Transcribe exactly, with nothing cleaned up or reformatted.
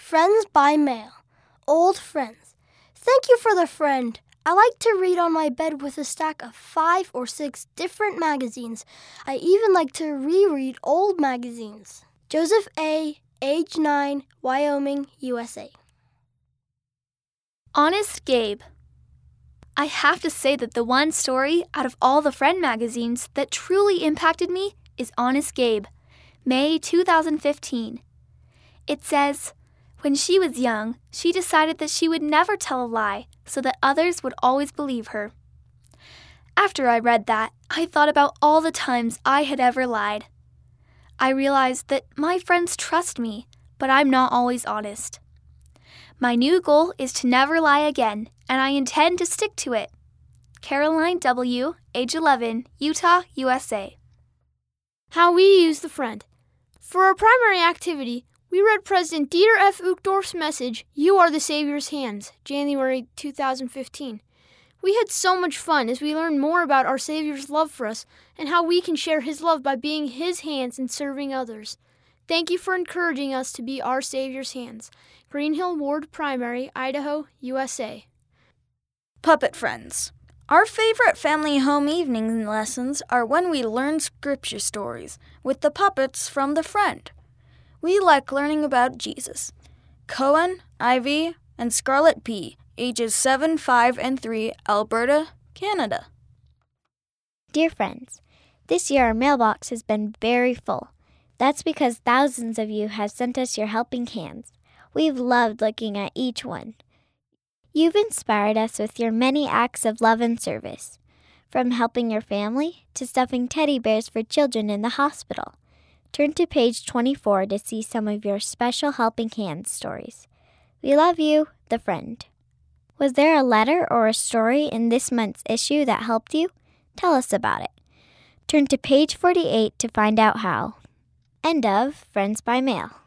Friends by mail. Old friends. Thank you for the friend. I like to read on my bed with a stack of five or six different magazines. I even like to reread old magazines. Joseph A., age nine, Wyoming, U S A. Honest Gabe. I have to say that the one story out of all the Friend magazines that truly impacted me is Honest Gabe, May two thousand fifteen. It says, when she was young, she decided that she would never tell a lie so that others would always believe her. After I read that, I thought about all the times I had ever lied. I realized that my friends trust me, but I'm not always honest. My new goal is to never lie again, and I intend to stick to it. Caroline W., age eleven, Utah, U S A. How we use the friend. For our primary activity, we read President Dieter F. Uchtdorf's message, You Are the Savior's Hands, January two thousand fifteen. We had so much fun as we learned more about our Savior's love for us and how we can share His love by being His hands and serving others. Thank you for encouraging us to be our Savior's hands. Green Hill Ward Primary, Idaho, U S A. Puppet Friends. Our favorite family home evening lessons are when we learn scripture stories with the puppets from the Friend. We like learning about Jesus. Cohen, Ivy, and Scarlett P., ages seven, five, and three, Alberta, Canada. Dear friends, this year our mailbox has been very full. That's because thousands of you have sent us your helping hands. We've loved looking at each one. You've inspired us with your many acts of love and service, from helping your family to stuffing teddy bears for children in the hospital. Turn to page twenty-four to see some of your special helping hands stories. We love you, the Friend. Was there a letter or a story in this month's issue that helped you? Tell us about it. Turn to page forty-eight to find out how. End of Friends by Mail.